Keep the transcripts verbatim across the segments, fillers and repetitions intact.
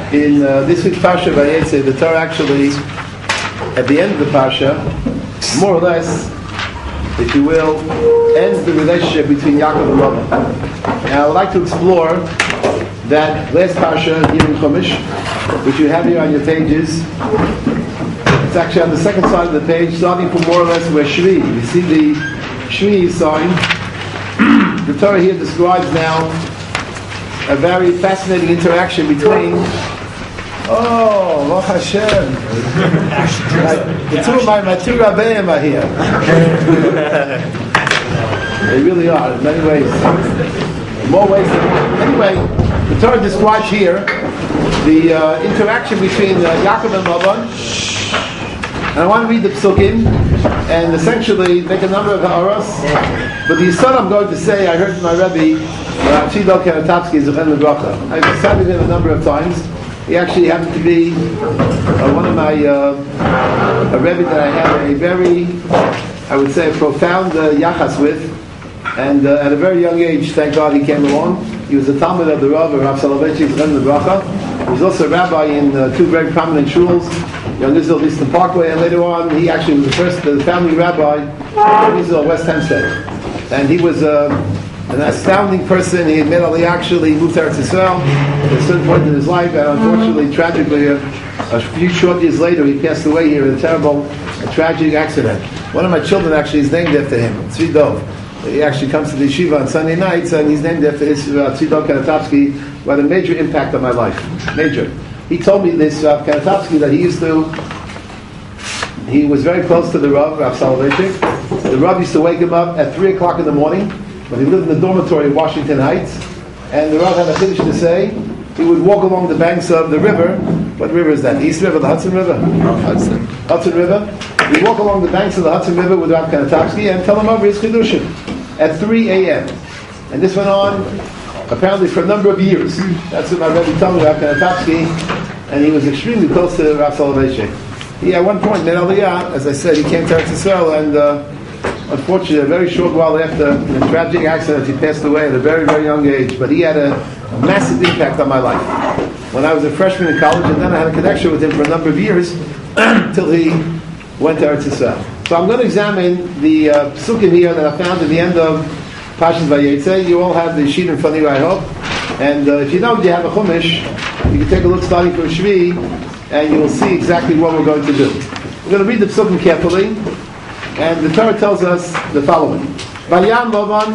In uh, this week's Parsha Vayetze, the Torah actually, at the end of the Parsha, more or less, if you will, ends the relationship between Yaakov and Lavan. Now I would like to explore that last Parsha here in Chumash, which you have here on your pages. It's actually on the second side of the page, starting from more or less where Shvi. You see the Shvi sign. The Torah here describes now a very fascinating interaction between Oh, Baruch Hashem. my, the two of my, my two Rabbeim are here. They really are, in many ways. In more ways than one. Anyway, the Torah describes here the uh, interaction between uh, Yaakov and Lavan. And I want to read the Psukim and essentially make a number of ha'aros. But the Yisod I'm going to say, I heard from my Rebbe, Rav Tzidok Kanatapsky, Zechen Lebracha. I've studied him a number of times. He actually happened to be uh, one of my uh, a Rebbe that I had a very, I would say, a profound uh, yachas with, and uh, at a very young age, thank God he came along. He was a Talmud of the Rav, Rav Soloveitchik Zechen Lebracha. He was also a rabbi in uh, two very prominent shuls, Young Israel Eastern Parkway, and later on he actually was the first, the family rabbi in Israel West Hempstead, and he was. Uh, An astounding person. He had met Ali actually, moved to Eretz Yisrael at a certain point in his life, and unfortunately, tragically, a, a few short years later, he passed away here in a terrible, a tragic accident. One of my children actually is named after him, Tzvi Dov. He actually comes to the yeshiva on Sunday nights, and he's named after his uh, Tzvi Dov Kanatapsky, who had a major impact on my life. Major. He told me this, uh, Kanatapsky, that he used to, he was very close to the Rav, Rav Soloveitchik. The Rav used to wake him up at three o'clock in the morning, when he lived in the dormitory in Washington Heights, and the Rav had a chiddush to say. He would walk along the banks of the river. What river is that? The East River, the Hudson River? Hudson. Hudson River. He'd walk along the banks of the Hudson River with Rav Kanatapsky and tell him over his chidushim at three a.m. And this went on apparently for a number of years. That's what my Rebbe told me, Rav Kanatapsky, and he was extremely close to Rav Soloveitchik. He at one point, made Aliyah, as I said, he came to Eretz Yisrael, and uh, unfortunately, a very short while after, in a tragic accident, he passed away at a very, very young age. But he had a massive impact on my life. When I was a freshman in college, and then I had a connection with him for a number of years, till he went to Eretz Yisrael. So I'm going to examine the uh, psukim here that I found at the end of Parshas Vayetze. You all have the sheet in front of you, I hope. And uh, if you don't, you have a chumash. You can take a look starting from Shvi, and you will see exactly what we're going to do. We're going to read the psukim carefully. And the Torah tells us the following. Vayam Lavan,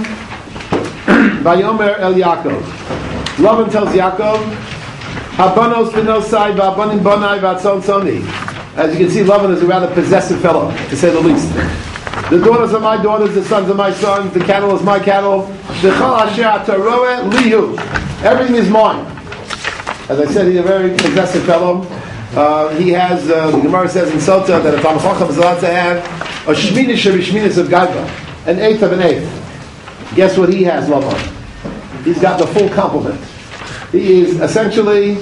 Vayomer El Yaakov. Lavan tells Yaakov, Habanos v'nosai v'abanim bonai v'atzon tzoni. As you can see, Lavan is a rather possessive fellow, to say the least. The daughters are my daughters, the sons are my sons, the cattle is my cattle. Shechal asher ataroeh lihu. Everything is mine. As I said, he's a very possessive fellow. Uh, he has, uh, the Gemara says in Sota that a Talmid Chacham is allowed to have a shminish shemishminis of Gaiva, an eighth of an eighth. Guess what he has, Lavan? He's got the full complement. He is essentially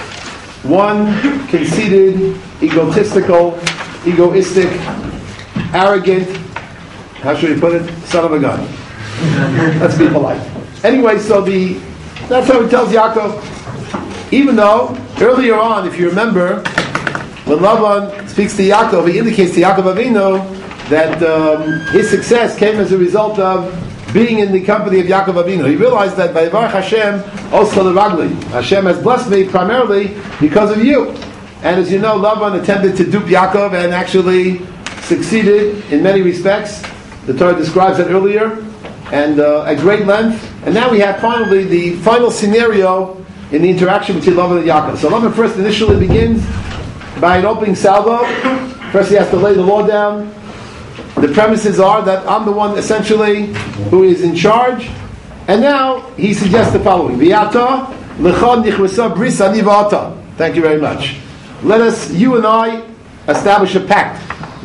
one conceited, egotistical, egoistic, arrogant, how should we put it? Son of a gun. Let's be polite. Anyway, so the that's how he tells Yaakov. Even though, earlier on, if you remember, when Lavan speaks to Yaakov, he indicates to Yaakov Avinu that um, his success came as a result of being in the company of Yaakov Avinu. He realized that by Baruch Hashem, also the Ragli, Hashem has blessed me primarily because of you. And as you know, Lavan attempted to dupe Yaakov and actually succeeded in many respects. The Torah describes it earlier, and uh, at great length. And now we have finally the final scenario in the interaction between Lavan and Yaakov. So Lavan first initially begins by an opening salvo. First he has to lay the law down. The premises are that I'm the one essentially who is in charge. And now he suggests the following. V'yata l'chon nichvasa bris ani v'ata. Thank you very much. Let us, you and I, establish a pact.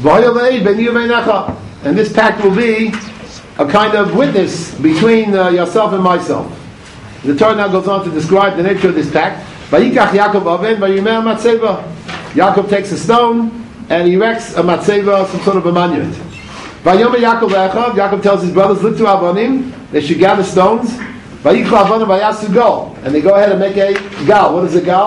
And this pact will be a kind of witness between uh, yourself and myself. The Torah now goes on to describe the nature of this pact. Vayikach Yaakov aven vayimeh matzeva. Yaakov takes a stone and erects a matzeva, some sort of a monument. Vayomer Yaakov le'echav. Yaakov tells his brothers, look to Avanim. They should gather stones. Vayikach Avanim vayasu gal. And they go ahead and make a gal. What is a gal?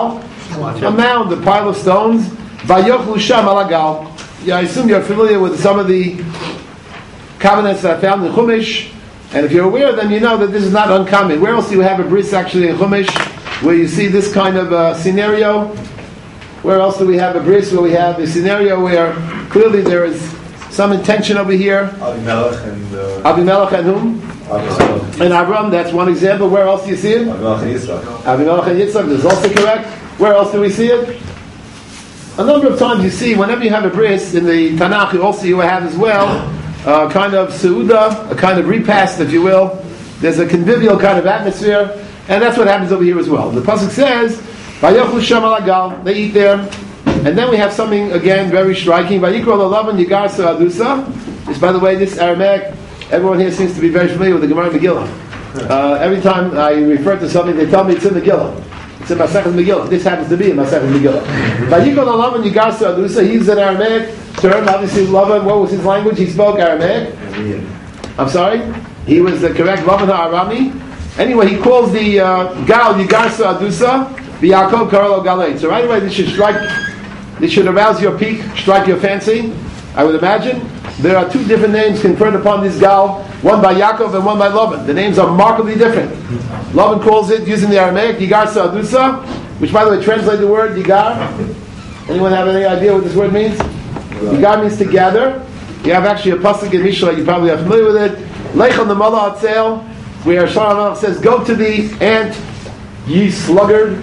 a mound, a pile of stones. Vayochlu sham al hagal. Yeah, I assume you're familiar with some of the covenants that are found in Chumash, and if you're aware, then you know that this is not uncommon. Where else do you have a bris actually in Chumash, where you see this kind of uh, scenario? Where else do we have a bris where we have a scenario where clearly there is some intention over here? Abimelech and uh, Abimelech and whom? Abimelech. And Avram, that's one example. Where else do you see it? Abimelech and Yitzchak. Abimelech and Yitzchak, this is also correct. Where else do we see it? A number of times you see, whenever you have a bris in the Tanakh, you also you have as well a kind of seuda, a kind of repast, if you will. There's a convivial kind of atmosphere, and that's what happens over here as well. The pasuk says, "Vayochlu sham al hagal," they eat there, and then we have something again very striking. Vayikro lalavan yigar adusa. This, by the way, this Aramaic, everyone here seems to be very familiar with the Gemara Megillah. Uh, every time I refer to something, they tell me it's in Megillah. It's in Masechet Megillah. This happens to be in Masechet Megillah. Vayikol Lavan Yigar Adusa. He's an Aramaic term. Obviously, Lavan. What was his language? He spoke Aramaic. I'm sorry. He was the correct Lavan Arami. Anyway, he calls the uh, Gal Yigar Adusa V'Yakov Karlo Galei. So right away, this should strike. This should arouse your pique, strike your fancy. I would imagine there are two different names conferred upon this Gal. One by Yaakov and one by Lavan. The names are remarkably different. Lavan calls it, using the Aramaic, Yigar Sa'adusa, which by the way, translate the word Yigar. Anyone have any idea what this word means? Yigar means to gather. You have actually a pasuk in Mishnah, you probably are familiar with it. Leichel Nemala Atzel, where Shlomo says, go to the ant, ye sluggard.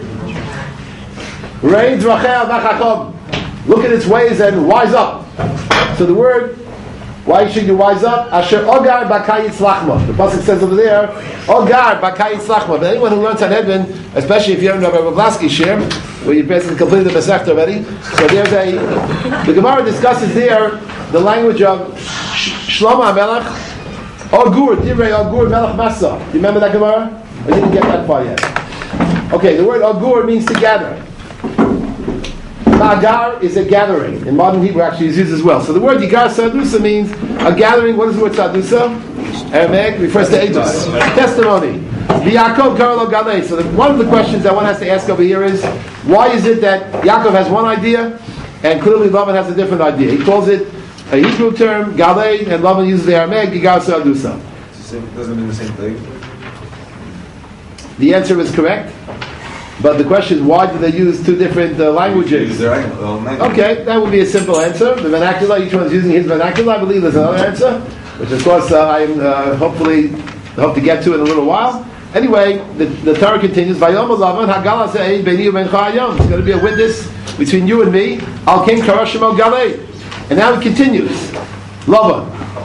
Rei Drachei V'chachom. Look at its ways and wise up. So the word, why should you wise up? Asher Ogar Bakayit Slachma. The pasuk says over there, Ogar Bakayit Slachma. But anyone who learns Sanhedrin, especially if you haven't Rabbi Blasky share, where you basically completed the Masechta already, so there's a, the Gemara discusses there the language of Shlomo HaMelech, Ogur, Divrei Ogur Melech Masa. Do you remember that Gemara? I didn't get that far yet. Okay, the word Ogur means to gather. Agar is a gathering. In modern Hebrew, actually, is used as well. So the word Yigar Sadusa means a gathering. What is the word Sadusa? Aramaic refers to Eidos, testimony. The Yaakov Karlo Galei. So the, one of the questions that one has to ask over here is, why is it that Yaakov has one idea and clearly Lavan has a different idea? He calls it a Hebrew term, Galei, and Lavan uses the Aramaic Yigar Sadusa. It doesn't mean the same thing. The answer is correct. But the question is, why do they use two different uh, languages? Okay, that would be a simple answer. The vernacular, each one is using his vernacular. I believe there's another answer, which of course uh, I uh, hopefully hope to get to in a little while. Anyway, the, the Torah continues, It's going to be a witness between you and me. Al King Karashimo Galei. And now it continues. Lavan.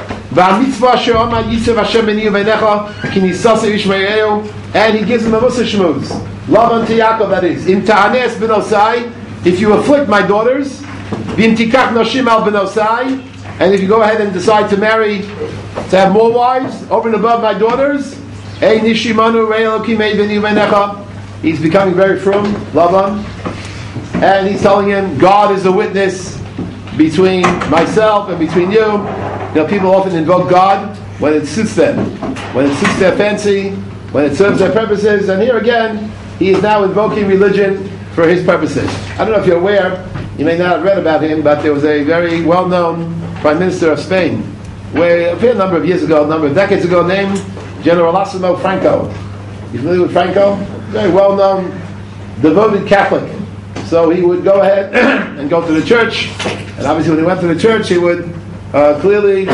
And he gives him a Musa Shmuz. Lavan to Yaakov, that is. Im ta'anes ben Osai, if you afflict my daughters, v'im tikach noshim al ben Osai, and if you go ahead and decide to marry, to have more wives, over and above my daughters, ei nishimanu rei elokim ei b'ni v'necha, he's becoming very frum, Lavan, and he's telling him, God is a witness between myself and between you. You know, people often invoke God when it suits them, when it suits their fancy, when it serves their purposes, and here again, he is now invoking religion for his purposes. I don't know if you're aware, you may not have read about him, but there was a very well-known Prime Minister of Spain, where a fair number of years ago, a number of decades ago, named Generalissimo Franco. You familiar with Franco? Very well-known, devoted Catholic. So he would go ahead and go to the church, and obviously when he went to the church, he would uh, clearly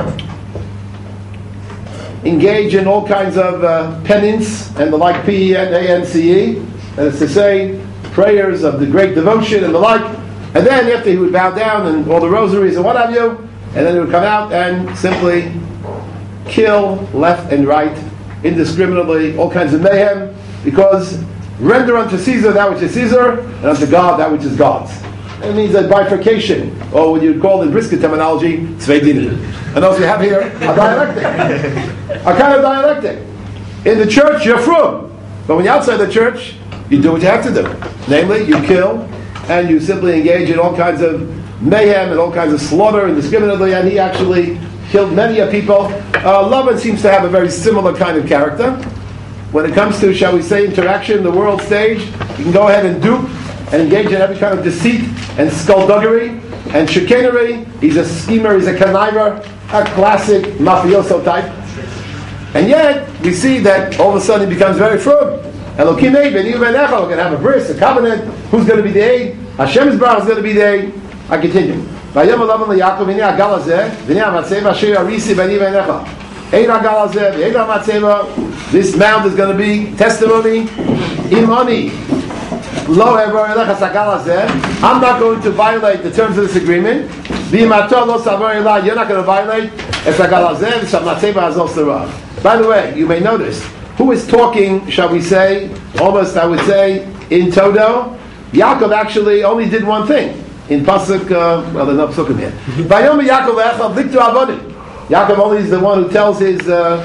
engage in all kinds of uh, penance and the like, P E N A N C E, that is to say, prayers of the great devotion and the like. And then after he would bow down and all the rosaries and what have you, and then he would come out and simply kill left and right, indiscriminately, all kinds of mayhem, because render unto Caesar that which is Caesar, and unto God that which is God's. It means a bifurcation, or what you'd call in brisket terminology, zwei Dinge. And also you have here a dialectic, a kind of dialectic. In the church, you're frum, but when you're outside the church, you do what you have to do. Namely, you kill, and you simply engage in all kinds of mayhem and all kinds of slaughter indiscriminately, and he actually killed many of people. Uh, Lavan seems to have a very similar kind of character. When it comes to, shall we say, interaction, the world stage, you can go ahead and dupe and engaged in every kind of deceit and skullduggery and chicanery. He's a schemer, he's a conniver, a classic mafioso type. And yet, we see that all of a sudden he becomes very frum. Elokim Eid, B'ni U'Benecha, we're going to have a bris, a covenant. Who's going to be the aid? Hashem is going to be the aid. I continue. Vayom Alavan LeYaakov, V'nei Agal Hazeh, V'nei Amatzeva, Asher Arisi, B'ni U'Benecha. Eid Agal Hazeh, V'eid Amatzeva. This mound is going to be testimony. Imani. Lo Ever Elechas Agal Hazeh. I'm not going to violate the terms of this agreement. V'Yimato Lo Savar Elah. You're not going to violate. Es Agal Hazeh, V'Shavmatzeva Hazol Sarah. By the way, you may notice, who is talking, shall we say, almost I would say, in toto? Yaakov actually only did one thing. In Pasuk, uh, well there's no Pasukim here. Vayom Yaakov Echav Liktu Avodim. Yaakov only is the one who tells his uh,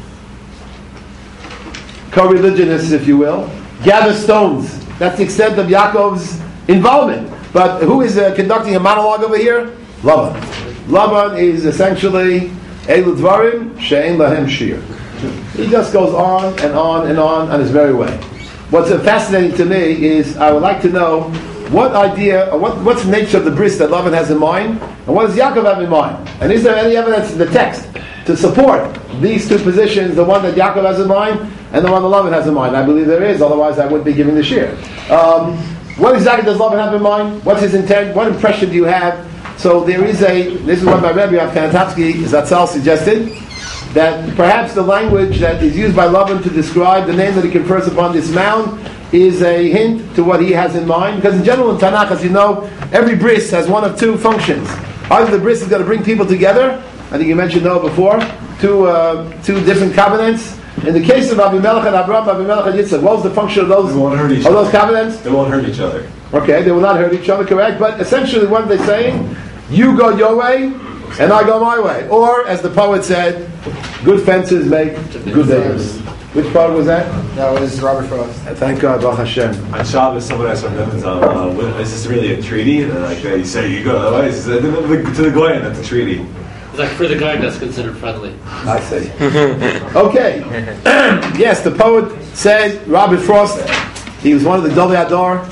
co-religionists, if you will, gather stones. That's the extent of Yaakov's involvement. But who is uh, conducting a monologue over here? Lavan. Lavan is essentially Elu Dvarim She'en Lahem Shir. He just goes on and on and on on his merry way. What's fascinating to me is I would like to know what idea, or what, what's the nature of the bris that Lavan has in mind, and what does Yaakov have in mind? And is there any evidence in the text to support these two positions, the one that Yaakov has in mind and the one that Lavan has in mind? I believe there is, otherwise I wouldn't be giving the shir. Um, what exactly does Lavan have in mind? What's his intent? What impression do you have? So there is a, this is what my Rebbe Rav Kanatatsky Zatzal suggested, that perhaps the language that is used by Lavan to describe the name that he confers upon this mound is a hint to what he has in mind. Because in general in Tanakh, as you know, every bris has one of two functions. Either the bris is going to bring people together, I think you mentioned Noah before, two, uh, two different covenants. In the case of Abimelech and Abraham, Abimelech and Yitzchak, what was the function of those, They won't hurt each of those other. covenants? They won't hurt each other. Okay, they will not hurt each other, correct? But essentially what are they saying? You go your way, and I go my way. Or, as the poet said, good fences make good neighbors. Which poet was that? That was Robert Frost. Thank God, Baruch Hashem. On Shabbos, someone asked from Nimitz, uh, what- is this really a treaty? And like they say, you go that way. He said, to the Goyen, that's a treaty. It's like for the guy that's considered friendly. I see. Okay. Yes, the poet said, Robert Frost, he was one of the Dovei Ador.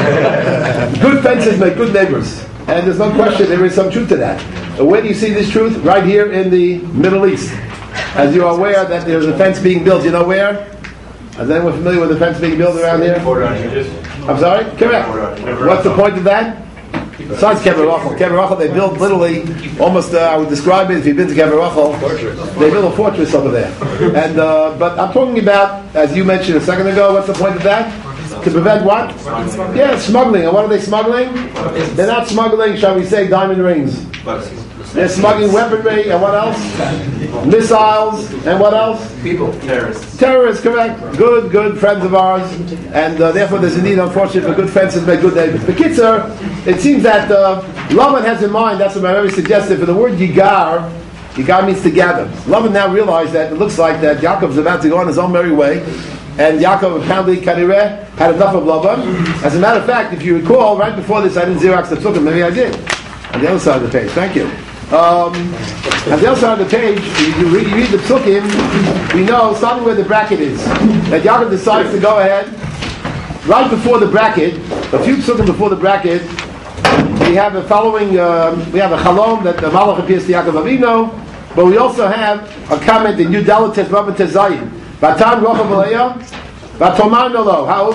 Good fences make good neighbors. And there's no question, there is some truth to that. But where do you see this truth? Right here in the Middle East. As you are aware that there's a fence being built, you know where? Is anyone familiar with the fence being built around here? I'm sorry? Correct. What's the point of that? Besides Kever Rachel. Kever Rachel, they built literally, almost, uh, I would describe it, if you've been to Kever Rachel, they built a fortress over there. And uh, But I'm talking about, as you mentioned a second ago, what's the point of that? To prevent what? Yeah, smuggling. And what are they smuggling? They're not smuggling, shall we say, diamond rings. They're smuggling weaponry, and what else? Missiles, and what else? People. Terrorists. Terrorists, correct. Good, good friends of ours. And uh, therefore there's a need, unfortunately, for good fences make good neighbors. But Kitzer, it seems that uh, Lavan has in mind, that's what my Rebbe suggested, for the word Yigar, Yigar means to gather. Lavan now realized that it looks like that Yaakov's about to go on his own merry way, and Yaakov apparently, Kanireh, had enough of Lavan. As a matter of fact, if you recall, right before this I didn't Xerox the Psukim, maybe I did. On the other side of the page, thank you. Um, on the other side of the page, you read, you read the Psukim, we know, starting where the bracket is, that Yaakov decides to go ahead, right before the bracket, a few Psukim before the bracket, we have the following, um, we have a Chalom that the Malach appears to Yaakov Avinu, but we also have a comment in Yudal Tezvav Tezayin, Vatan Rochav Aleya, Vatoman Melo, how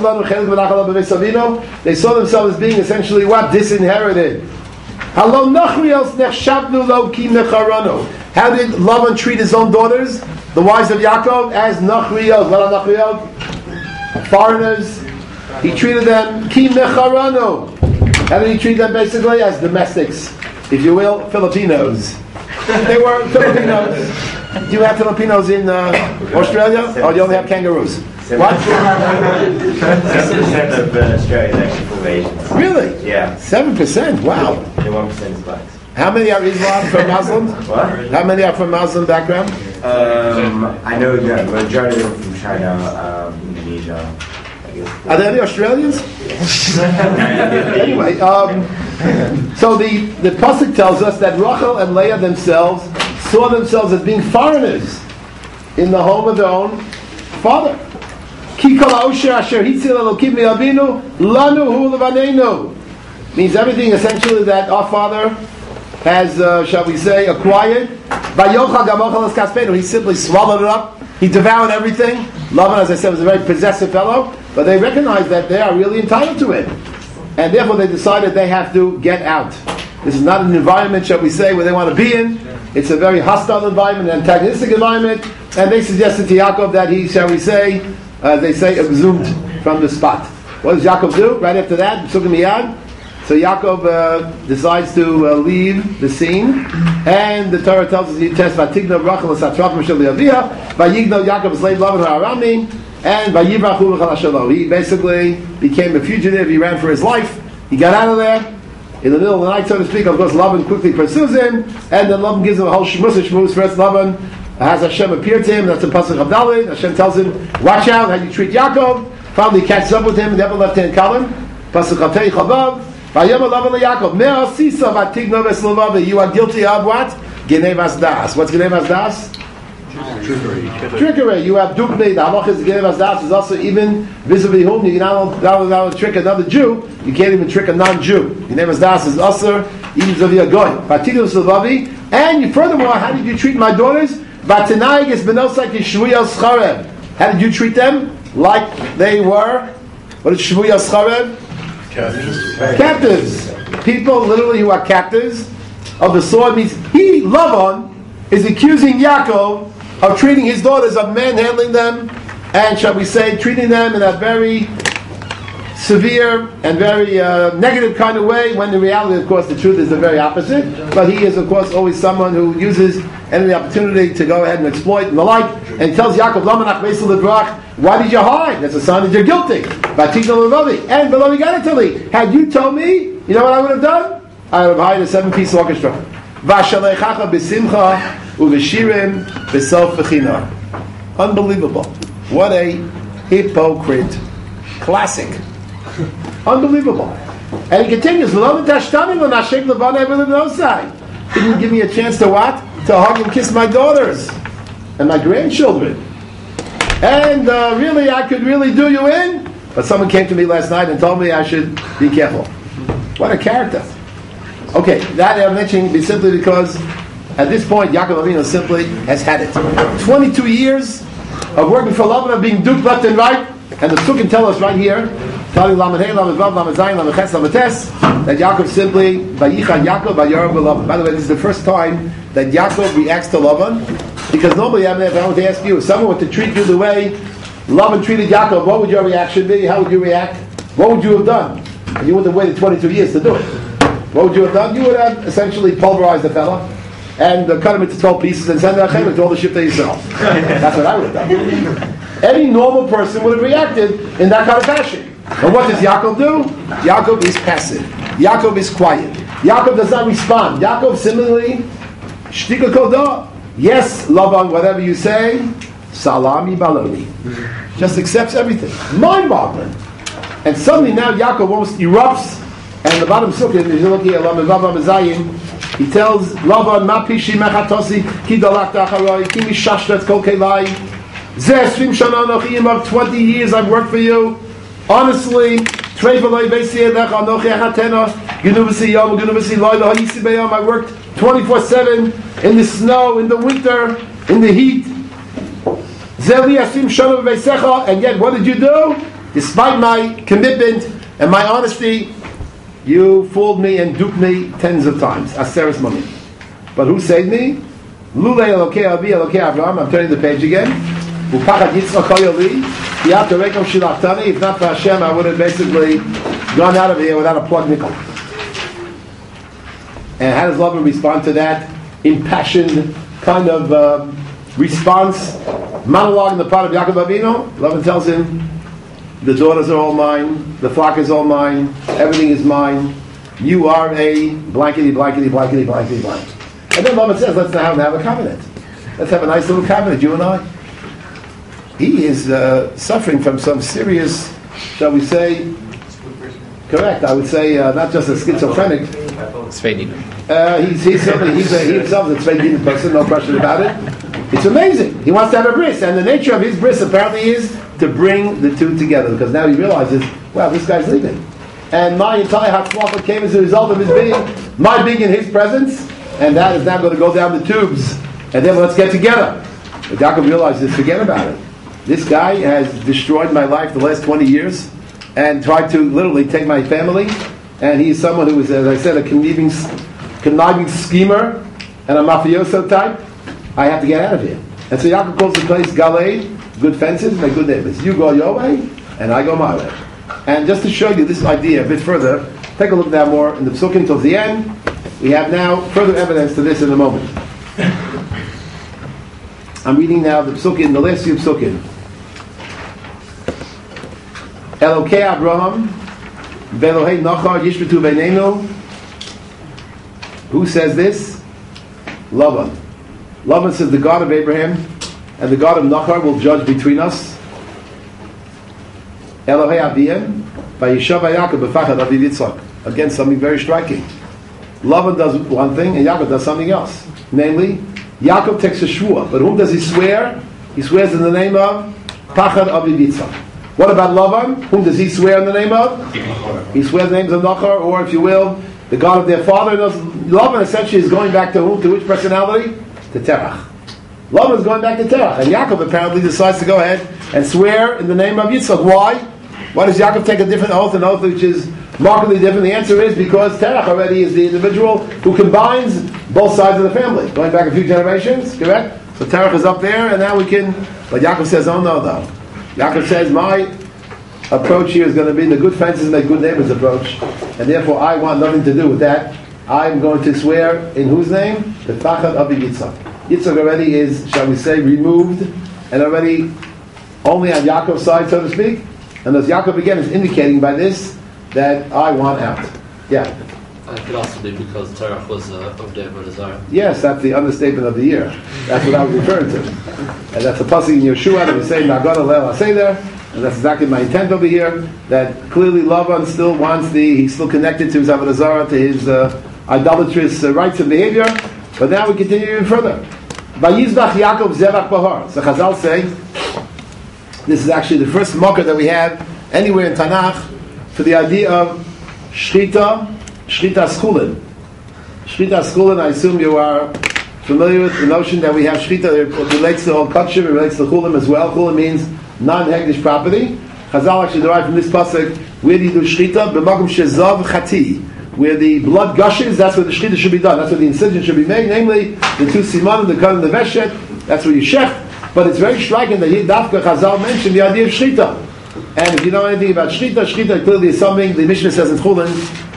they saw themselves as being essentially what? Disinherited. How did Lavan treat his own daughters, the wives of Yaakov, as Nachriyot? What are Nachriyot? Foreigners. He treated them ki mecharano. How did he treat them basically? As domestics, if you will, Filipinos. They were Filipinos. Do you have Filipinos in uh, Australia? Or do you only have kangaroos? What? Seven percent of uh, Australia is actually full Asians. Really? Yeah. Seven percent. Wow. And one percent is blacks. How many are Islam from Muslims? What? How many are from Muslim background? Um, I know the majority of them from China, um, Indonesia. I guess. Are there any Australians? Anyway, um, so the the pasuk tells us that Rachel and Leah themselves saw themselves as being foreigners in the home of their own father. Ki kol ha'osher asher hitzil Elokim mi'avinu lanu hu levaneinu. Means everything essentially that our Father has, uh, shall we say, acquired. Vayochal gamochal es kaspenu. He simply swallowed it up. He devoured everything. Lavan, as I said, was a very possessive fellow, but they recognized that they are really entitled to it. And therefore they decided they have to get out. This is not an environment, shall we say, where they want to be in. It's a very hostile environment, an antagonistic environment, and they suggested to Yaakov that he, shall we say, uh, they say, exhumed from the spot. What does Yaakov do? Right after that, Pesukei Miyad. So Yaakov uh, decides to uh, leave the scene, and the Torah tells us he tests Vatigno Rachel Satrachim Shel Yavia, Vayigno Yaakov slave Lavan Ha'arami, and Vayibrachu V'Chalashalo. He basically became a fugitive. He ran for his life. He got out of there in the middle of the night, so to speak. Of course, Lavan quickly pursues him, and then Lavan gives him a whole shmuz shmuz. First, Lavan has Hashem appear to him. That's in Pasuk Abdallah. Hashem tells him, "Watch out how you treat Yaakov." Finally, catches up with him in the upper left-hand column. Pasuk Chavtei Chavav. You are guilty of what? Genevas das. What's Genevas das? Trickery. Trickery. You have dupne. The halach is Genevas das is also even vis-a-vis whom you cannot allow to trick another Jew. You can't even trick a non-Jew. Genevas das is also even vis-a-vis a goy. And you, furthermore, how did you treat my daughters? How did you treat them? Like they were. What is Shvuyas Charev? Captives. Captives. People literally who are captives of the sword. Means he, Lavan, is accusing Yaakov of treating his daughters, of manhandling them, and shall we say, treating them in a very severe and very uh, negative kind of way, when in reality, of course, the truth is the very opposite. But he is, of course, always someone who uses any opportunity to go ahead and exploit and the like, and he tells Yaakov, why did you hide? That's a sign that you're guilty. And below Yigadatali, had you told me, you know what I would have done? I would have hired a seven-piece orchestra. Unbelievable. What a hypocrite. Classic. Unbelievable. And he continues, didn't give me a chance to what? To hug and kiss my daughters and my grandchildren. And uh, really, I could really do you in. But someone came to me last night and told me I should be careful. What a character. Okay, that I'm mentioning simply because at this point, Yaakov Avinu simply has had it. twenty-two years of working for Lavan, of being duped left and right. And the Psukim tell us right here, that Yaakov simply, Vayicha Yaakov, Vayarav Lavan. By the way, this is the first time that Yaakov reacts to Lavan. Because normally, I mean, if I want to ask you, if someone were to treat you the way Lavan treated Yaakov, what would your reaction be? How would you react? What would you have done? And you wouldn't have waited twenty-two years to do it. What would you have done? You would have essentially pulverized the fella and uh, cut him into twelve pieces and send him to all the ship to yourself. That's what I would have done. Any normal person would have reacted in that kind of fashion. And what does Yaakov do? Yaakov is passive. Yaakov is quiet. Yaakov does not respond. Yaakov similarly, shtika kodah. Yes, Lavan, whatever you say, salami baloni. Just accepts everything. Mind-boggling. And suddenly now Yaakov almost erupts, and the bottom sukkah, if you're looking at Lavan Vavam Zayim, he tells Lavan, Ma pishi mechatosi, ki dalakta acharoi, ki mishashret kol kelai, zeh esrim shana anochim, of twenty years I've worked for you. Honestly, trei v'loi v'esi edech, anochi achatena, genu v'si yom, genu v'si loy, lo ha'yisi b'yom, I worked twenty-four seven, in the snow, in the winter, in the heat. Zeli asim shana v'veisecha, and yet what did you do? Despite my commitment and my honesty, you fooled me and duped me tens of times. Aseres money. But who saved me? Lulei Elokei Avi Elokei Avraham. I'm turning the page again. Upachad Yitzchak Koyoli. Yata Rekom Shilachtani. If not for Hashem, I would have basically gone out of here without a plug nickel. And how does Lavan respond to that impassioned kind of uh, response? Monologue in the part of Yaakov Avinu. Lavan tells him, the daughters are all mine, the flock is all mine, everything is mine. You are a blankety, blankety, blankety, blankety, blank. And then Lavan says, let's now have, have a covenant. Let's have a nice little covenant, you and I. He is uh, suffering from some serious, shall we say, correct, I would say, uh, not just a schizophrenic. Uh, he's, he's, certainly, he's a, he himself is a Tzvei person, no question about it. It's amazing. He wants to have a bris, and the nature of his bris apparently is to bring the two together, because now he realizes, wow, this guy's leaving. And my entire Hatzlacha came as a result of his being, my being in his presence, and that is now going to go down the tubes, and then let's get together. But Yaakov realizes, forget about it. This guy has destroyed my life the last twenty years, and tried to literally take my family, and he's someone who is, as I said, a conniving, conniving schemer, and a mafioso type. I have to get out of here. And so Yaakov calls the place Galei, good fences, my good neighbors. You go your way, and I go my way. And just to show you this idea a bit further, take a look now more in the Psukim till the end. We have now further evidence to this in a moment. I'm reading now the Psukim, the last few Psukim. Elokei Abraham, Velohei Nachar, Yishbetu Beinenu. Who says this? Lavan. Lavan says the God of Abraham and the God of Nachar will judge between us. Elohei Aviyem, Vayishav Yaakov b'fachad Aviv Yitzchak. Again, something very striking. Lavan does one thing and Yaakov does something else. Namely, Yaakov takes a shvuah, but whom does he swear? He swears in the name of Pachad Aviv Yitzchak. What about Lavan? Whom does he swear in the name of? He swears the names of Nachar, or if you will, the God of their father. Lavan essentially is going back to whom? To which personality? To Terach. Lavan is going back to Terach. And Yaakov apparently decides to go ahead and swear in the name of Yitzchak. Why? Why does Yaakov take a different oath, an oath which is markedly different? The answer is because Terach already is the individual who combines both sides of the family. Going back a few generations, correct? So Terach is up there, and now we can... But Yaakov says, oh no, though. Yaakov says, my approach here is going to be the good fences make good neighbors approach, and therefore I want nothing to do with that. I'm going to swear in whose name? The Pachad Aviv Yitzchak. Yitzchak already is, shall we say, removed, and already only on Yaakov's side, so to speak. And as Yaakov again is indicating by this that I want out. Yeah. It could also be because Terach was uh, of David Azar. Yes, that's the understatement of the year. That's what I was referring to. And that's a pasuk in Yeshua that we say, Nagada Leil HaSeder, and that's exactly my intent over here, that clearly Lavan still wants the, he's still connected to his Avodah Zarah, to his uh, idolatrous uh, rights and behavior. But now we continue even further. Vayizbach Yaakov Zevach Bahar. So Chazal say, this is actually the first mocker that we have anywhere in Tanakh for the idea of Shchita, Shchita Schulin. Shchita Schulin, I assume you are familiar with the notion that we have Shchita, it relates to all Kutshim, it relates to Chulim as well. Chulim means non-Hegdish property. Chazal actually derived from this pasuk, where do you do Shchita? B'makom shezav chati. Where the blood gushes, that's where the Shchita should be done. That's where the incision should be made, namely the two simanim, the cut and the veshet. That's where you shecht. But it's very striking that here Dafka Chazal mentioned the idea of Shchita. And if you know anything about Shchita, Shchita clearly is something, the Mishnah says in Chulin,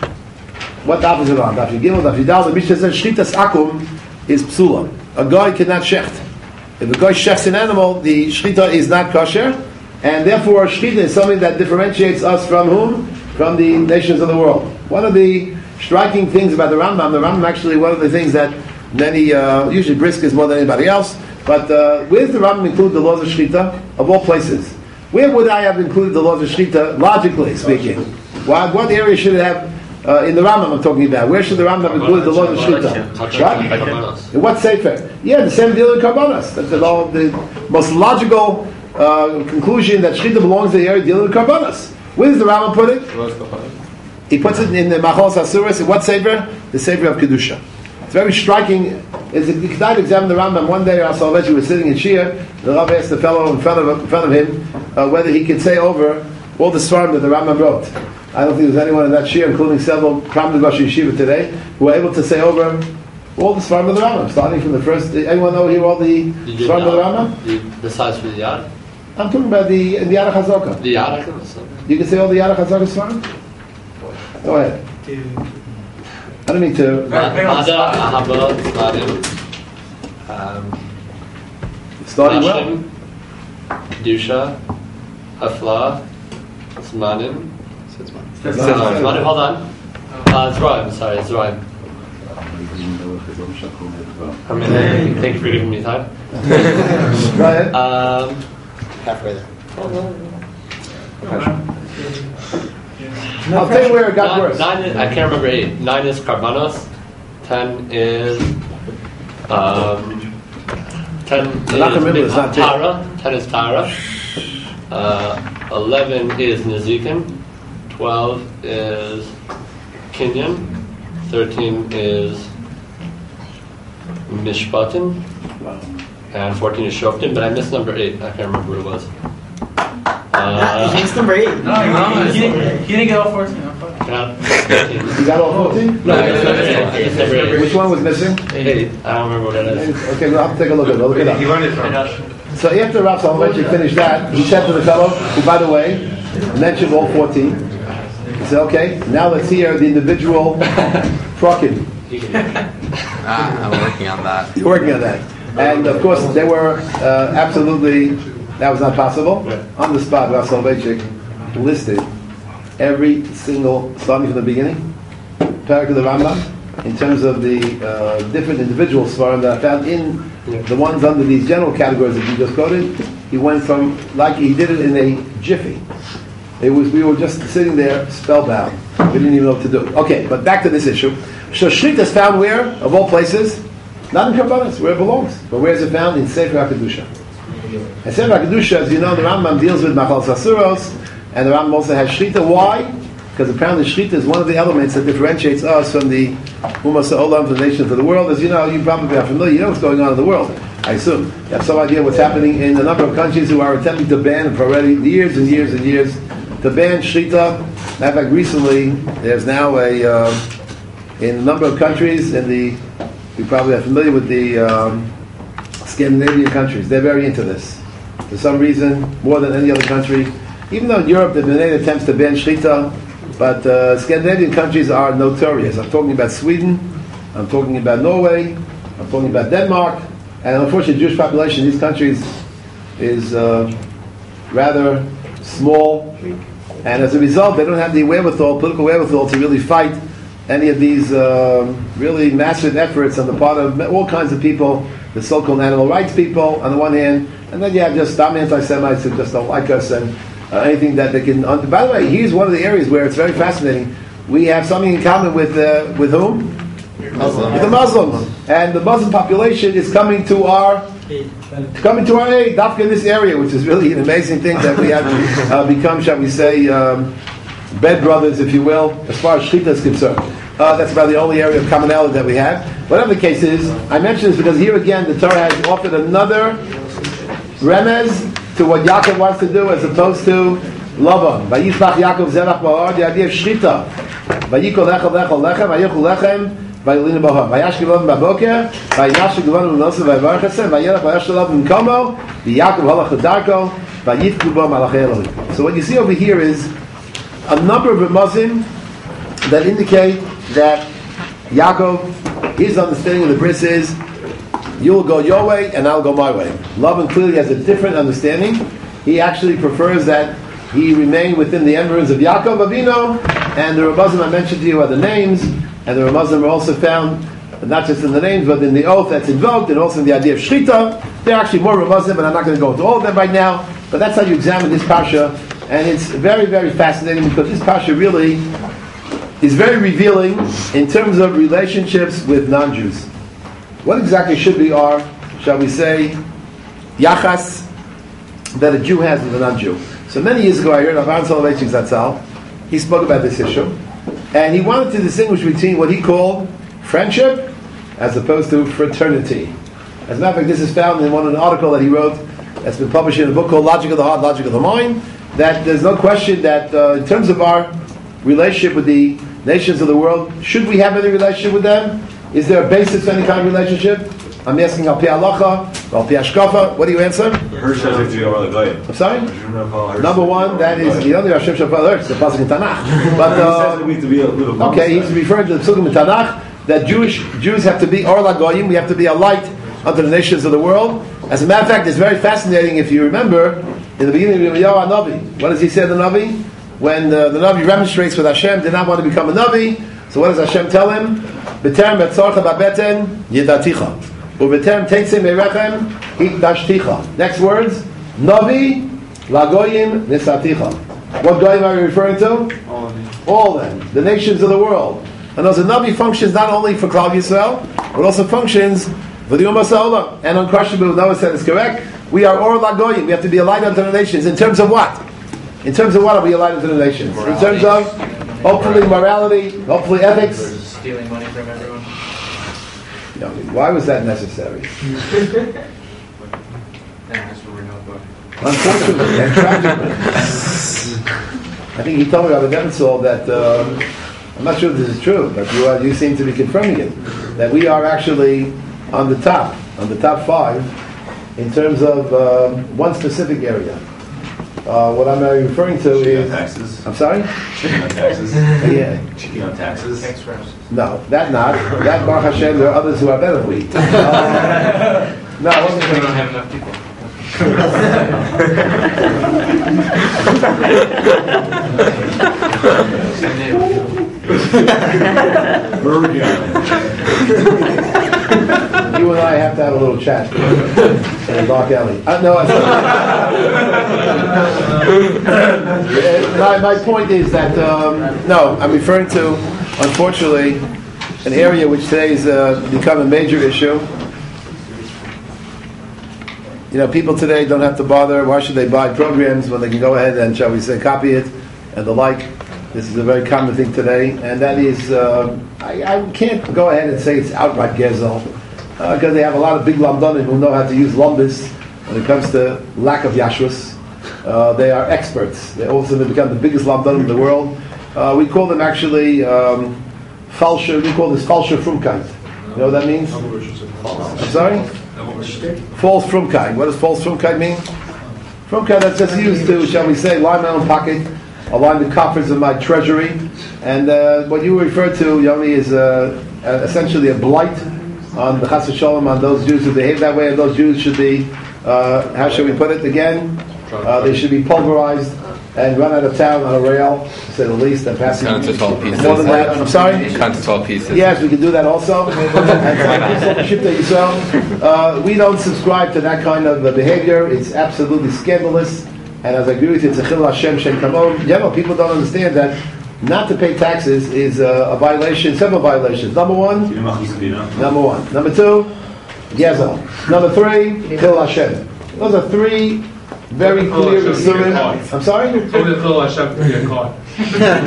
what daf is it on? Daf Yigimel, Daf Yidal, the Mishnah says Shchita's akum is psula. A guy cannot shecht. If a guy shechts an animal, the Shchita is not kosher, and therefore Shchita is something that differentiates us from whom? From the nations of the world. One of the striking things about the Rambam, the Rambam actually, one of the things that many, uh, usually Brisk is more than anybody else, but uh, where does the Rambam include the laws of Shchita? Of all places. Where would I have included the laws of Shchita, logically speaking? What, what area should it have, uh, in the Rambam I'm talking about? Where should the Rambam include the laws of Shchita? What? In what sefer? Yeah, the same deal in Karbanos. That's the, the most logical uh, conclusion that Shchita belongs to the area dealing with Karbanos. Where does the Rambam put it? He puts it in the Machos Asuras. In what sefer? The sefer of Kedusha. It's very striking. As you could not examine the Rambam, one day our Salvation was sitting in Shia. The Rav asked the fellow in front of, in front of him uh, whether he could say over all the Svarim that the Rambam wrote. I don't think there's anyone in that Shia, including several prominent Rosh Yeshiva today, who were able to say over all the Svarim of the Rambam, starting from the first. Anyone know here all the Svarim of the Rambam? The, the size for the Yad? I'm talking about the in the Yad HaChazaka. The Yad HaChazaka? You can say all the Yad HaChazaka Svarim? Go ahead. I don't need to. Ada, Ahaba, Sladim, Starting well. Kedusha, Hafla, Zmanim. Zmanim, hold on. Uh, Zraim, sorry, Zraim. I mean, thank you for giving me time. Go ahead. Um, Halfway there. I'll tell you where it got nine, worse. Nine is, I can't remember eight. Nine is Karbanos. Ten is um, ten Menachem Mimla is not there. Tara. Ten is Tara. Uh, Eleven is Nezikim. Twelve is Kinyan. Thirteen is Mishpatim. And fourteen is Shoftim, but I missed number eight. I can't remember what it was. Uh, It's number eight. No, no, he didn't, he didn't get all fourteen. yeah, fifteen. You got all fourteen? No, I missed number eight. I missed number eight. Which one was missing? Eight. I don't remember what that is. Okay, well, I'll take a look at it. I'll look it up. You learned it from? So after Rav Soloveitchik finished that, he said to the fellow, who, by the way, mentioned all fourteen. He said, okay, now let's hear the individual prokim. Ah, I'm working on that. You're working on that. And of course, they were uh, absolutely, that was not possible. On the spot, Rav Soloveitchik listed every single, starting from the beginning, Parak of the Rambam, in terms of the uh, different individual svarim that I found in the ones under these general categories that you just quoted. He went from, like he did it in a jiffy. It was, we were just sitting there spellbound. We didn't even know what to do. Okay, but back to this issue. So Shrita is found where, of all places? Not in Karbanis, where it belongs. But where is it found? In Sefer HaKedusha. And Sefer HaKedusha, as you know, the Rambam deals with Machal Sasuros, and the Rambam also has Shrita. Why? Because apparently Shrita is one of the elements that differentiates us from the Umas Ha'olam, from the nations of the world. As you know, you probably are familiar, you know what's going on in the world, I assume. You have some idea what's happening in a number of countries who are attempting to ban for already years and years and years, to ban Shrita. In fact, recently, there's now a, uh, in a number of countries, in the, you probably are familiar with the um, Scandinavian countries, they're very into this. For some reason, more than any other country. Even though in Europe there have been many attempts to ban Shrita, but uh, Scandinavian countries are notorious. I'm talking about Sweden, I'm talking about Norway, I'm talking about Denmark, and unfortunately the Jewish population in these countries is uh, rather small, and as a result they don't have the wherewithal, political wherewithal to really fight any of these uh, really massive efforts on the part of all kinds of people, the so-called animal rights people on the one hand, and then you have just some anti-Semites who just don't like us, and uh, anything that they can... Un- By the way, here's one of the areas where it's very fascinating. We have something in common with uh, with whom? Muslim. With the Muslims. And the Muslim population is coming to our... coming to our aid, Dafka in this area, which is really an amazing thing that we have uh, become, shall we say, um, bed brothers, if you will, as far as Shechita is concerned. Uh, that's about the only area of commonality that we have. Whatever the case is, I mention this because here again the Torah has offered another remez to what Yaakov wants to do as opposed to Lavan. Vayisbach Yaakov zerach ba'ar, the idea of Shechita. Vayikol lechel lechel lechem, vayikol lechem, vayilinu b'har. Vayashki Lavan b'boker, vayinashi Lavan u'nosu vayvarchasem, vayelech vayash Lavan m'komo, v'Yaakov halach l'darko, vayifku bo malachei Elohim. So what you see over here is a number of Ramazim that indicate that Yaakov, his understanding of the bris is, you'll go your way and I'll go my way. Lavan clearly has a different understanding. He actually prefers that he remain within the environs of Yaakov Avinu, and the Ramazim I mentioned to you are the names, and the Ramazim are also found not just in the names but in the oath that's invoked, and also in the idea of Shechita. There are actually more Ramazim, and I'm not going to go into all of them right now, but that's how you examine this Parsha, and it's very, very fascinating because this Parsha really is very revealing in terms of relationships with non-Jews. What exactly should be our, shall we say, yachas that a Jew has with a non-Jew? So many years ago I heard Avraham Soloveitchik Zatzal. He spoke about this issue, and he wanted to distinguish between what he called friendship as opposed to fraternity. As a matter of fact, this is found in one an article that he wrote that's been published in a book called Logic of the Heart, Logic of the Mind, that there's no question that uh, in terms of our relationship with the nations of the world, should we have any relationship with them? Is there a basis for any kind of relationship? I'm asking Al Pi Halacha, Al Pi Hashkafa. What do you answer? Hirsch has to be over the Goyim. I'm sorry? Number one, that is the only Hashem Shafal Hirsch, the pasuk in Tanakh. But uh, we need to be a little okay, he's referring to the Psukim in Tanakh that Jewish Jews have to be Or LaGoyim. We have to be a light unto the nations of the world. As a matter of fact, it's very fascinating if you remember in the beginning of Yirmiyahu Navi. What does he say to the Navi? When uh, the Navi remonstrates with Hashem, did not want to become a Navi. So what does Hashem tell him? B'terem betzorcha babeten yidaticha, u'b'terem teitzim eirechem hikdashticha. Next words: Navi lagoyim nisaticha. What goyim are we referring to? All of them. All of them, the nations of the world. And those the Navi functions not only for Klal Yisrael, but also functions V'diyum Masa'olam, and uncrushable, Noah said is correct. We are Or Lagoyim, we have to be a light unto the nations. In terms of what? In terms of what are we a light unto the nations? In terms of, hopefully, morality, hopefully ethics. Stealing money from everyone. You know, why was that necessary? That's what we're known for. Unfortunately and tragically. I think he told me, Rabbi Devensol, that, um, I'm not sure if this is true, but you, are, you seem to be confirming it, that we are actually on the top, on the top five, in terms of um, one specific area. Uh, what I'm referring to Cheating on is... taxes. I'm sorry? Cheating on taxes. Yeah. Cheating on taxes. Tax wraps. No, that not. That, Baruch Hashem, there are others who are better than we. Uh, no, I wasn't We thinking... don't have enough people. You and I have to have a little chat in a dark alley. Uh, no, it's not. my, my point is that, um, no, I'm referring to, unfortunately, an area which today has uh, become a major issue. You know, people today don't have to bother. Why should they buy programs when they can go ahead and, shall we say, copy it and the like? This is a very common thing today, and that is, uh, I, I can't go ahead and say it's outright gezel, because uh, they have a lot of big lamdanim who know how to use lumbus when it comes to lack of yashrus. Uh, they are experts. They also have become the biggest lamdanim in the world. Uh, we call them actually um, falsher. We call this falsher frumkeit. You know what that means? I'm sorry? False frumkeit. What does false frumkeit mean? Frumkeit, that's just used to, shall we say, line my own pocket, align the coffers of my treasury, and uh, what you refer to, Yoni, is uh, uh, essentially a blight on the Chas v'Shalom, on those Jews who behave that way, and those Jews should be, uh, how should we put it again? Uh, they should be pulverized and run out of town on a rail, to say the least, and passing Cut into twelve pieces. more than that. I'm sorry? Cut into twelve pieces. Yes, we can do that also. uh, we don't subscribe to that kind of uh, behavior. It's absolutely scandalous. And as I agree with you, it's a chil Hashem shem kamon. You know, people don't understand that not to pay taxes is uh, a violation, several violations. Number one, number one. Number two, gezel. Number three, chil Hashem. Those are three very clear Isurim. I'm sorry? Only the Chil Hashem can get caught. I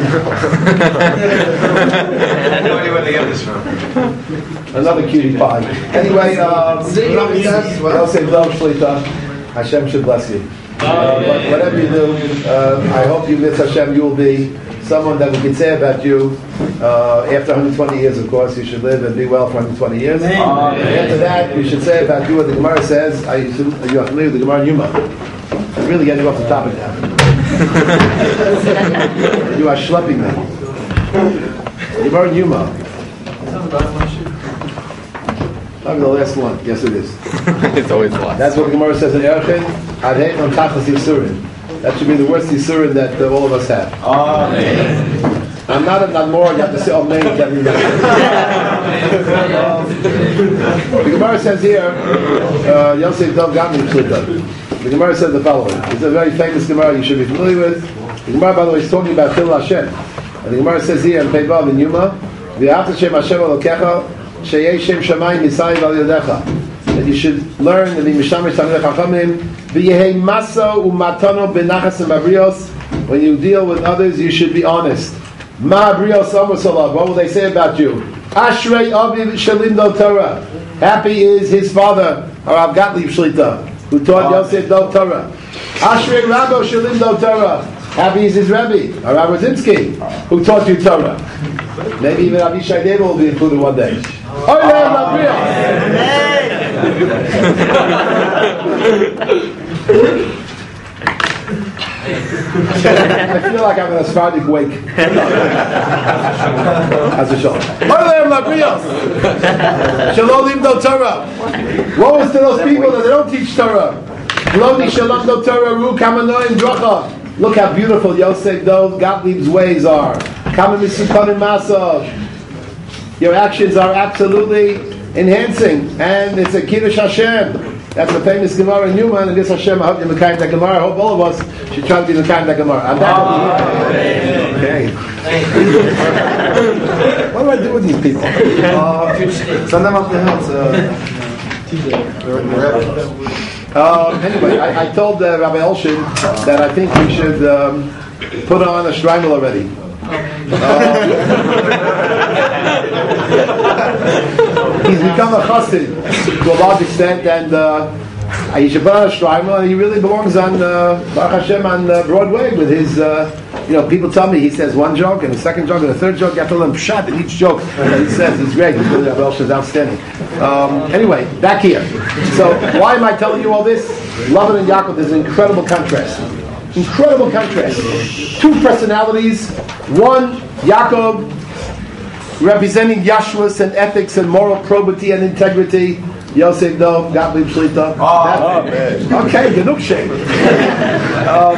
have no idea where they get this from. Another cutie pie. Anyway, um, I'll say Dov Shlita. Hashem should bless you. Uh, but whatever you do, uh, I hope you miss Hashem. You will be someone that we can say about you uh, after one hundred twenty years. Of course, you should live and be well for one hundred twenty years. And after that, we should say about you what the Gemara says. I used to, you are familiar with the Gemara Yuma. I'm really getting off the topic now. You are schlepping me. Gemara Yuma. Probably the last one. Yes, it is. It's always the last. That's what the Gemara says in Erechim. Adheit on tachas yisurin. That should be the worst yisurin that uh, all of us have. Amen. I'm not a Nadmor. You have to say Amen. The Gemara says here, uh, Yosef Dov got me Pshita. The Gemara says the following. It's a very famous Gemara you should be familiar with. The Gemara, by the way, is talking about Chil Hashem. And the Gemara says here in Peivav in Yuma, V'yavta Shem Hashem Elokecha Sheyei Shem Shamayim Yisayim Al Yodecha. That you should learn and be Mishamish Talmidei Chachamim. V'yehei maso u'matano b'nachas u'mabrios. When you deal with others, you should be honest. Ma brios amosalav. What will they say about you? Ashrei aviv shalimdo Torah. Happy is his father, Harav Gottlieb Shlita, who taught Yosef Dov Torah. Ashrei Rabbo shalimdo Torah. Happy is his Rebbe, Harav Rodzinsky, who taught you Torah. Maybe even Avishai Deva will be included one day. Oilem Labrios. I feel like I'm in a Sephardic wake. As a shalom. Oilem Labrios. Shalom Limdo Torah. Woe is to those people that they don't teach Torah. Lodi Shalom Do Torah Ru Kamanoim Drocha. Look how beautiful Yosef Dov Gottlieb's ways are. Your actions are absolutely enhancing, and it's a Kiddush Hashem. That's the famous Gemara in Newman, and this Hashem, I hope you're Mekayim that Gemara. I hope all of us should try to be Mekayim that Gemara. I'm back okay. What do I do with these people? Uh, send them up the hill to Um, anyway, I, I told uh, Rabbi Elshin that I think we should um, put on a shtreimel already. Uh, he's become a chassid to a large extent, and uh, he should put on a shtreimel, and he really belongs on uh, Baruch Hashem on uh, Broadway with his. Uh, you know, people tell me he says one joke and a second joke and a third joke. You have to learn pshat in each joke that he says. He's great. He's really Rabbi Elshin is outstanding. Um, anyway, back here. So why am I telling you all this? Lavan and Yaakov is an incredible contrast. Incredible contrast. Two personalities. One, Yaakov, representing Yashrus and ethics and moral probity and integrity. Yosef Dov, Gottlieb Shlita. Oh, man. Okay, Genuk Shem. Um,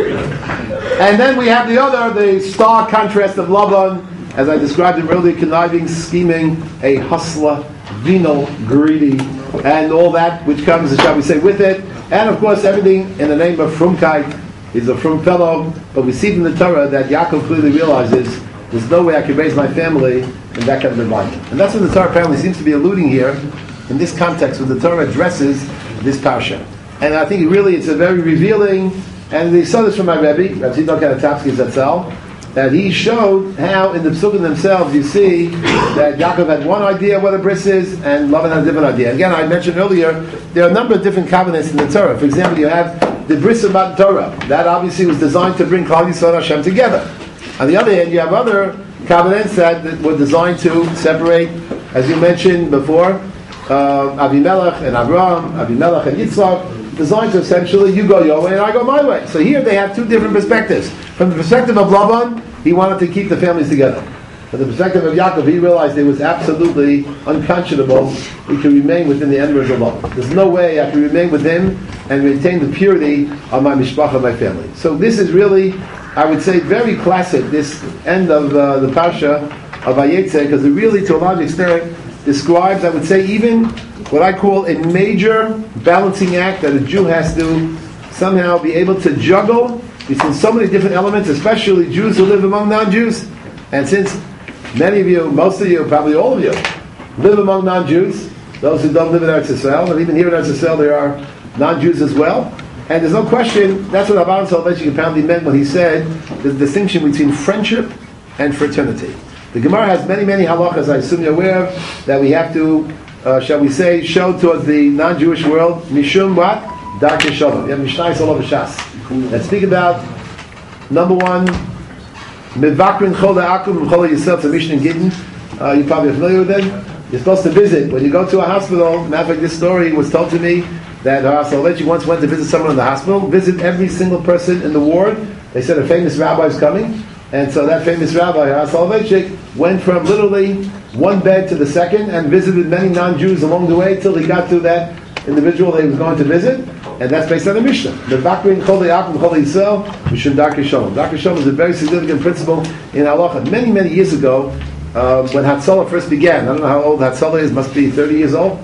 And then we have the other, the stark contrast of Laban, as I described him earlier, conniving, scheming, a hustler, venal, greedy, and all that which comes, shall we say, with it. And of course, everything in the name of Frumkeit. He's a frum fellow, but we see from the Torah that Yaakov clearly realizes there's no way I can raise my family in that kind of environment. And that's what the Torah apparently seems to be alluding here in this context, when the Torah addresses this parsha. And I think really it's a very revealing. And we saw this from my Rebbe, Rav Tzidok Kanatapsky Zatzal, that he showed how in the Psukim themselves you see that Yaakov had one idea what a bris is, and Lavan had a different idea. Again, I mentioned earlier, there are a number of different covenants in the Torah. For example, you have the bris of Matan Torah. That obviously was designed to bring Klal Yisrael and Hashem together. On the other hand, you have other covenants that were designed to separate, as you mentioned before, uh, Avimelech and Abraham, Avimelech and Yitzchak, designed to essentially, you go your way and I go my way. So here they have two different perspectives. From the perspective of Laban, he wanted to keep the families together. From the perspective of Yaakov, he realized it was absolutely unconscionable he could remain within the enemies of Allah. There's no way I can remain with him and maintain the purity of my mishpacha, my family. So this is really, I would say, very classic, this end of uh, the Parsha of Vayetze, because it really, to a large extent, describes, I would say, even what I call a major balancing act that a Jew has to somehow be able to juggle between so many different elements, especially Jews who live among non-Jews. And since many of you, most of you, probably all of you, live among non-Jews, those who don't live in Eretz Yisrael, and even here in Eretz Yisrael there are non-Jews as well, and there's no question, that's what Abraham Soloveitchik apparently meant when he said the distinction between friendship and fraternity. The Gemara has many, many halachas, I assume you're aware of, that we have to, uh, shall we say, show towards the non-Jewish world. Mishum what? Darkei Shalom. You have Mishnayos all over Shas that speak about, number one, Mevakrin Chol Ha'akum Chol Yisrael. It's a Mishnah in Gittin. Uh, you're probably familiar with it. You're supposed to visit. When you go to a hospital, matter of fact, this story was told to me that Har Soloveitchik once went to visit someone in the hospital, visit every single person in the ward. They said a famous rabbi is coming. And so that famous rabbi, Har Soloveitchik, went from literally one bed to the second and visited many non-Jews along the way till he got to that individual that he was going to visit. And that's based on the Mishnah. The Bakrin Chol Ha'akum Chol Yisrael Mishum Darkei Shalom. Darkei Shalom is a very significant principle in halacha. Many, many years ago, uh, when Hatzalah first began, I don't know how old Hatzalah is, must be thirty years old.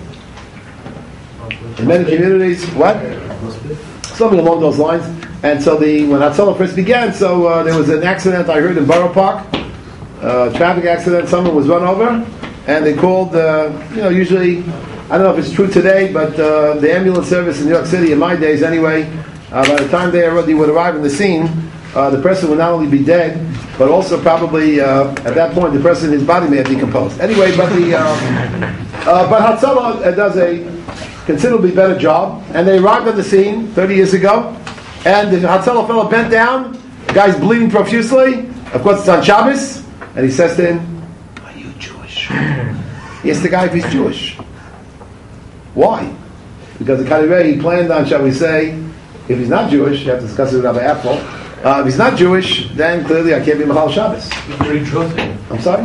In many communities, what? Something along those lines. And so the when Hatzalah first began, so uh, there was an accident I heard in Borough Park, uh, traffic accident. Someone was run over, and they called. Uh, you know, usually, I don't know if it's true today, but uh, the ambulance service in New York City, in my days anyway, uh, by the time they already would arrive on the scene, uh, the person would not only be dead, but also probably uh, at that point the person, his body may have decomposed. Anyway, but the uh, uh, but Hatzalah uh, does a considerably better job, and they arrived on the scene thirty years ago. And the Hatzalah fellow bent down, the guy's bleeding profusely, of course it's on Shabbos, and he says to him, "Are you Jewish?" He asked the guy if he's Jewish. Why? Because the Kalirei, he planned on, shall we say, if he's not Jewish, you have to discuss it with Rabbi Apple, uh, if he's not Jewish, then clearly I can't be Machal Shabbos. I'm sorry?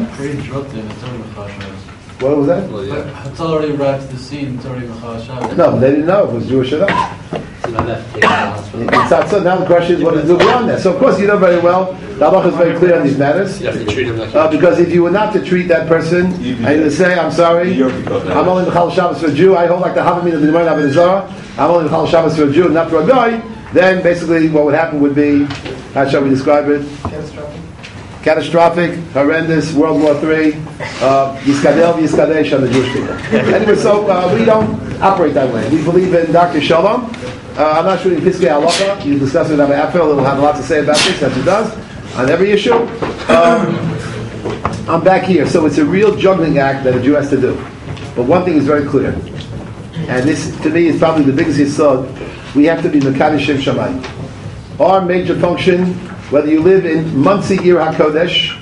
What was that? Well, yeah. It's already arrived to the scene, it's already Machal Shabbos. No, they didn't know if it was Jewish or not. It's not, so now the question is what to do beyond that. So of course you know very well, the halacha is very clear on these matters. You have to treat him like uh, because if you were not to treat that person and you say, I'm sorry, I'm only Mechal Shabbos for a Jew, I hold like the Havamim of the Gemara Avodah Zarah, I'm only Mechal Shabbos for a Jew, not for a guy, then basically what would happen would be, how shall we describe it? Catastrophic. Catastrophic, horrendous, World War Three, uh, Yiskadel v'Yiskadesh on the Jewish people. Anyway, so uh, we don't operate that way. We believe in Doctor Shalom. Uh, I'm not sure in Piskei Halacha. You discuss it with Rabbi Apfel. He'll have a lot to say about this, as he does, on every issue. Um, I'm back here. So it's a real juggling act that a Jew has to do. But one thing is very clear. And this, to me, is probably the biggest yesod. We have to be Mekadosh Shem Shamayim. Our major function, whether you live in Monsey Ir HaKodesh,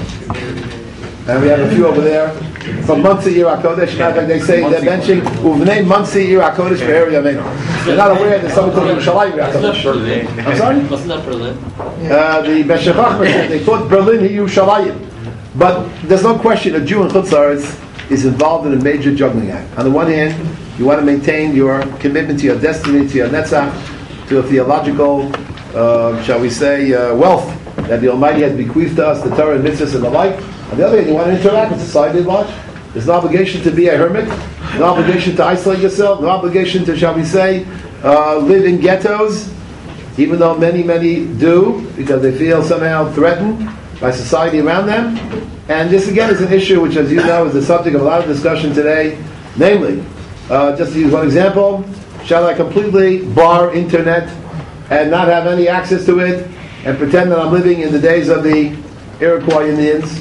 and we have a few over there, from Monsey Ir HaKodesh, in fact, they say they're benching Uvnei Monsey Ir HaKodesh Be'er Yameinu. They're not aware that something called Yerushalayim Ir HaKodesh. I'm sorry? Wasn't that Berlin? Uh, the Beshech Achmer said they thought Berlin is Yerushalayim. But there's no question a Jew in Chutz La'aretz is involved in a major juggling act. On the one hand, you want to maintain your commitment to your destiny, to your netzach, to a theological, uh, shall we say, uh, wealth that the Almighty has bequeathed to us, the Torah and mitzvahs and the like. On the other hand, you want to interact with society at large. There's no obligation to be a hermit, no obligation to isolate yourself, no obligation to, shall we say, uh, live in ghettos, even though many, many do, because they feel somehow threatened by society around them. And this again is an issue which, as you know, is the subject of a lot of discussion today. Namely, uh, just to use one example, shall I completely bar internet and not have any access to it and pretend that I'm living in the days of the Iroquois Indians?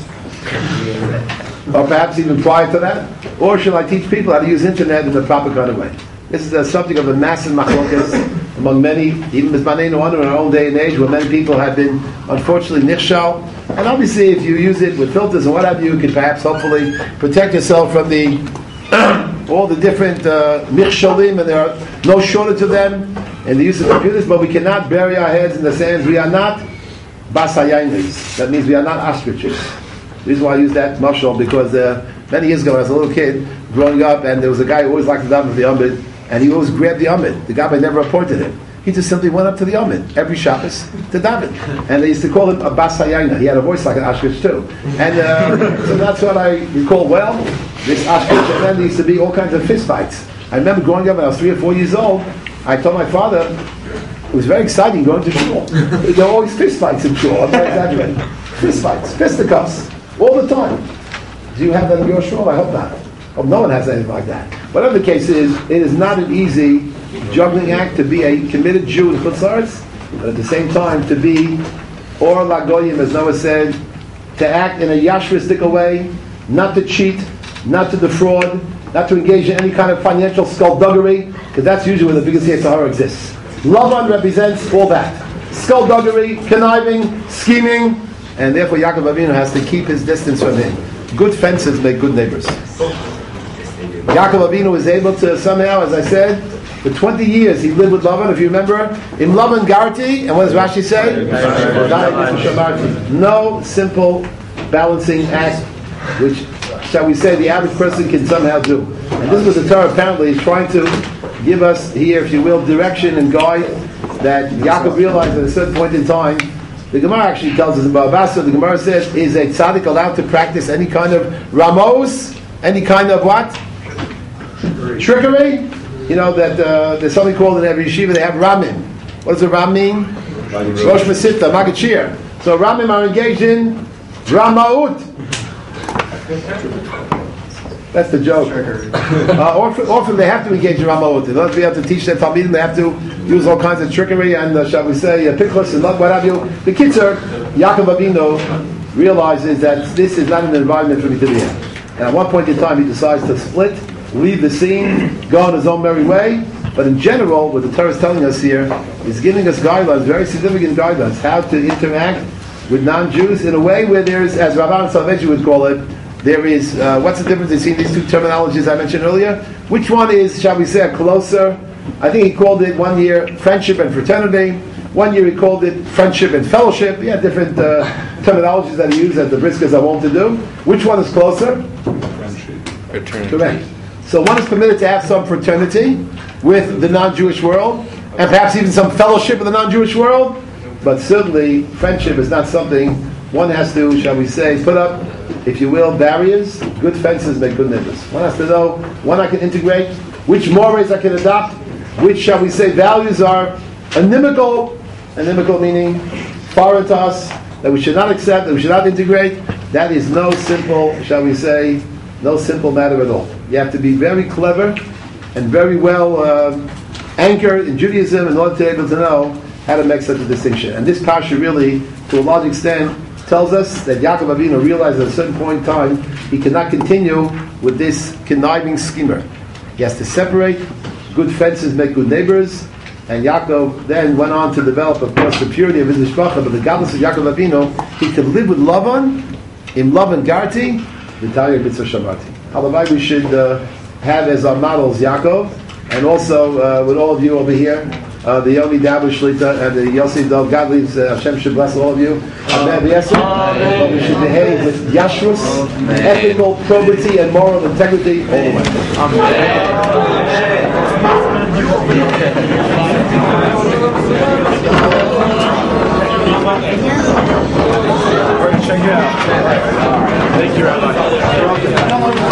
Or perhaps even prior to that? Or shall I teach people how to use internet in the proper kind of way? This is the subject of a massive machlokas among many, even Mizmanenu Anu in our own day and age, where many people have been unfortunately nichshal. And obviously, if you use it with filters and what have you, you can perhaps hopefully protect yourself from the all the different uh, nichshalim, and there are no shortage of them, and the use of computers. But we cannot bury our heads in the sands. We are not basayainis. That means we are not ostriches. The reason why I use that mashal because uh, many years ago, when I was a little kid growing up, and there was a guy who always liked to daven for the Amid, and he always grabbed the Amid. The Gabbai never appointed him. He just simply went up to the Amid every Shabbos to daven, and they used to call him a basayayna. He had a voice like an Ashkich too, and uh, so that's what I recall well. This Ashkich, and then there used to be all kinds of fist fights. I remember growing up when I was three or four years old. I told my father it was very exciting going to shul. There were always fist fights in shul. I'm not exaggerating. Fist fights, fisticuffs, all the time. Do you have that in your shul? I hope not. Oh, no one has anything like that. Whatever the case is, it is not an easy juggling act to be a committed Jew in Chutz La'aretz, but at the same time to be or lagoyim, as Noah said, to act in a yashristic way, not to cheat, not to defraud, not to engage in any kind of financial skullduggery, because that's usually where the biggest Yetzer Hara exists. Lavan represents all that. Skullduggery, conniving, scheming, and therefore Yaakov Avinu has to keep his distance from him. Good fences make good neighbors. Yaakov Avinu was able to somehow, as I said, for twenty years he lived with Lavan. If you remember, in Lavan Garti, and what does Rashi say? No simple balancing act, which, shall we say, the average person can somehow do. And this was the Torah apparently is trying to give us here, if you will, direction and guide that Yaakov realized at a certain point in time. The Gemara actually tells us about Basa. The Gemara says, is a tzaddik allowed to practice any kind of ramos, any kind of what? Trickery? You know, that uh, there's something called in every yeshiva, they have ramim. What does a ram mean? Rosh Mesita, Magachir. So ramim are engaged in ramaut. That's the joke. Uh, often, often they have to engage in ramaut. In order to be able to teach their talmidim, they have to use all kinds of trickery and, uh, shall we say, uh, pickles and what have you. The Kitzur, Yaakov Avinu realizes that this is not an environment for me to be in. And at one point in time, he decides to split, leave the scene, go on his own merry way. But in general, what the Torah is telling us here is giving us guidelines, very significant guidelines, how to interact with non-Jews in a way where there is, as Rabban Soloveitchik would call it, there is, uh, what's the difference between these two terminologies I mentioned earlier? Which one is, shall we say, a closer? I think he called it one year friendship and fraternity. One year he called it friendship and fellowship. He had different uh, terminologies that he used that the briskers are wont to do. Which one is closer? Fraternity. Correct. So one is permitted to have some fraternity with the non-Jewish world, and perhaps even some fellowship with the non-Jewish world, but certainly friendship is not something one has to, shall we say, put up, if you will, barriers. Good fences make good neighbors. One has to know when I can integrate, which mores I can adopt, which, shall we say, values are inimical, inimical meaning foreign to us, that we should not accept, that we should not integrate. That is no simple, shall we say, no simple matter at all. You have to be very clever and very well um, anchored in Judaism in order to be able to know how to make such a distinction. And this parsha really, to a large extent, tells us that Yaakov Avinu realized at a certain point in time he cannot continue with this conniving schemer. He has to separate. Good fences make good neighbors. And Yaakov then went on to develop, of course, the purity of his mishpacha, but the godless of Yaakov Avinu, he could live with Lavan, in Lavan Garti, V'tayir Mitzvah Shamati. Halavai we should uh, have as our models Yaakov, and also uh, with all of you over here, uh, the Yogi Dabu Shlita and the Yossi Dov Godlies, uh, Hashem should bless all of you. Amen. But we should behave with yashrus, ethical probity, and moral integrity all the way. Check it out. Thank you, Rabbi.